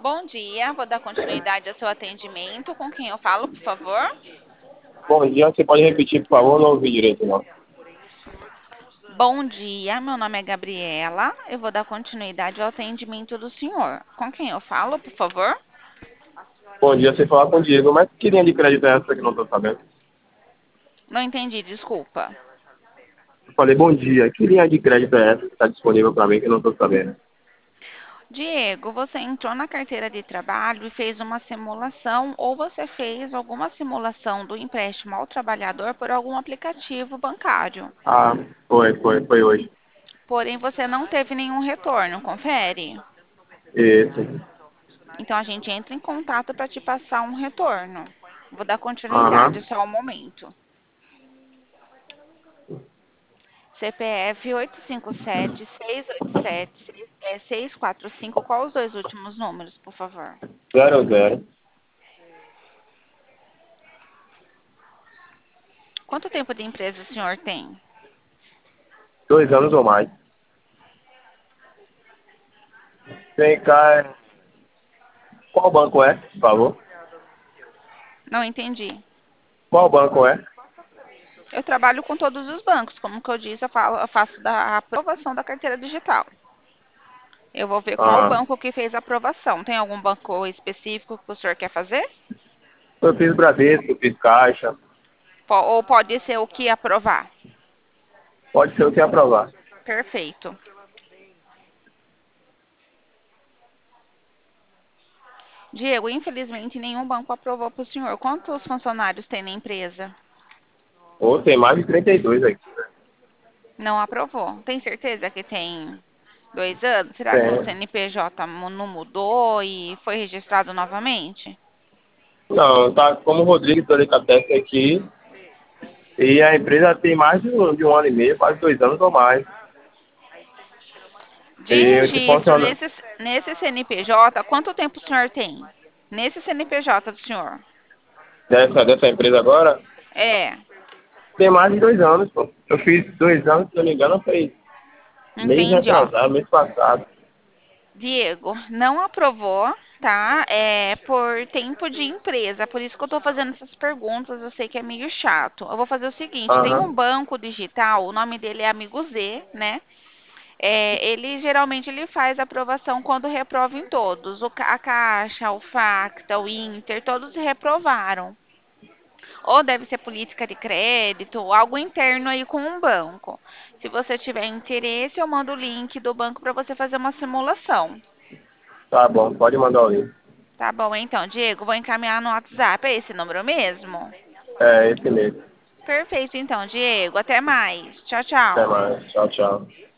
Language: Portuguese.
Bom dia, vou dar continuidade ao seu atendimento. Com quem eu falo, por favor? Bom dia, você pode repetir, por favor? Não ouvi direito, não. Bom dia, meu nome é Gabriela. Eu vou dar continuidade ao atendimento do senhor. Com quem eu falo, por favor? Bom dia, você fala com o Diego, mas que linha de crédito é essa que não estou sabendo? Não entendi, desculpa. Eu falei, bom dia, que linha de crédito é essa que está disponível para mim que eu não estou sabendo? Diego, você entrou na carteira de trabalho e fez uma simulação ou você fez alguma simulação do empréstimo ao trabalhador por algum aplicativo bancário. Ah, foi hoje. Porém, você não teve nenhum retorno, confere? Esse. Então a gente entra em contato para te passar um retorno. Vou dar continuidade Aham. só um momento. CPF 857-687-645. Qual os dois últimos números, por favor? 00. Quanto tempo de empresa o senhor tem? 2 anos ou mais. Vem cá, qual banco é, por favor? Não entendi. Qual banco é? Eu trabalho com todos os bancos. Como que eu disse, eu faço da aprovação da carteira digital. Eu vou ver qual Ah, banco que fez a aprovação. Tem algum banco específico que o senhor quer fazer? eu fiz Bradesco, fiz Caixa. Ou pode ser o que aprovar? Pode ser o que aprovar. Perfeito. Diego, infelizmente nenhum banco aprovou para o senhor. Quantos funcionários tem na empresa? Ou tem mais de 32 aqui. Não aprovou. Tem certeza que tem 2 anos? Será que o Tem. CNPJ não mudou e foi registrado novamente? Não, tá como o Rodrigo Torecatec aqui. E a empresa tem mais de um ano e meio, quase 2 anos ou mais. De E te registro funciona nesse CNPJ, quanto tempo o senhor tem? Nesse CNPJ do senhor? dessa empresa agora, É, tem mais de 2 anos, pô. Eu fiz 2 anos, se não me engano, foi mês entendi, ó. retrasado, mês passado. Diego, não aprovou, tá? É por tempo de empresa, por isso que eu tô fazendo essas perguntas, eu sei que é meio chato. Eu vou fazer o seguinte, tem um Aham, banco digital, o nome dele é Amigo Z, né? Ele geralmente ele faz aprovação quando reprova em todos. A Caixa, o Facta, o Inter, todos reprovaram. Ou deve ser política de crédito, ou algo interno aí com um banco. Se você tiver interesse, eu mando o link do banco para você fazer uma simulação. tá bom, pode mandar o link. Tá bom, então, Diego, vou encaminhar no WhatsApp. É esse número mesmo? É, esse mesmo. Perfeito, então, Diego. Até mais. Tchau, Até tchau. mais. Tchau, tchau.